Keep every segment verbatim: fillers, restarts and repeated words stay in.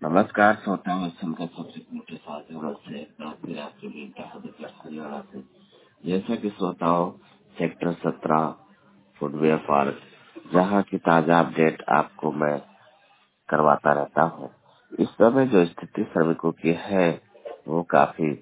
नमस्कार श्रोताओं, संकट सबसे मोटे साथियों से रात्रि रात्रि बीता हरियाणा से। जैसा कि श्रोताओं, सेक्टर सत्रह फुटवेयर पार्क, जहां की ताजा अपडेट आपको मैं करवाता रहता हूं। इस समय जो स्थिति श्रमिकों की है वो काफी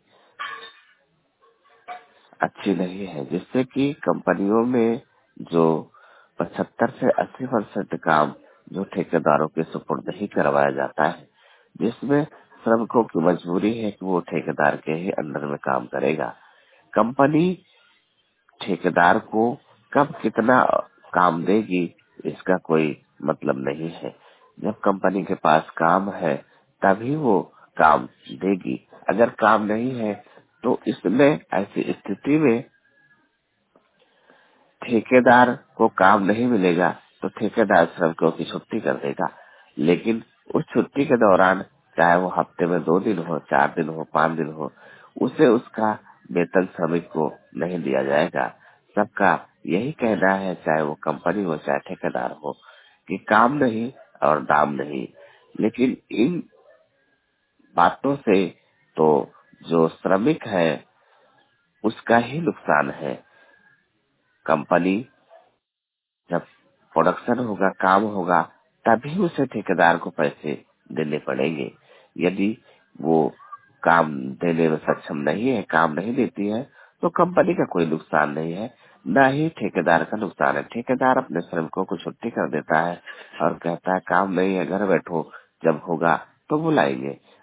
अच्छी नहीं है, जिससे कि कंपनियों में जो पचहत्तर से अस्सी परसेंट काम जो ठेकेदारों के सुपुर्द ही करवाया जाता है, जिसमें श्रमिकों की मजबूरी है कि वो ठेकेदार के ही अंडर में काम करेगा। कंपनी ठेकेदार को कब कितना काम देगी इसका कोई मतलब नहीं है। जब कंपनी के पास काम है तभी वो काम देगी। अगर काम नहीं है तो इसमें ऐसी स्थिति में ठेकेदार को काम नहीं मिलेगा तो ठेकेदार श्रमिकों की छुट्टी कर देगा। लेकिन उस छुट्टी के दौरान, चाहे वो हफ्ते में दो दिन हो, चार दिन हो, पांच दिन हो, उसे उसका वेतन श्रमिक को नहीं दिया जाएगा। सबका यही कहना है, चाहे वो कंपनी हो चाहे ठेकेदार हो, कि काम नहीं और दाम नहीं। लेकिन इन बातों से तो जो श्रमिक है उसका ही नुकसान है। कंपनी जब प्रोडक्शन होगा, काम होगा, तभी उसे ठेकेदार को पैसे देने पड़ेंगे। यदि वो काम देने में सक्षम नहीं है, काम नहीं देती है, तो कंपनी का कोई नुकसान नहीं है, न ही ठेकेदार का नुकसान है। ठेकेदार अपने श्रमिकों को छुट्टी कर देता है और कहता है काम नहीं है, घर बैठो, जब होगा तो बुलाएंगे।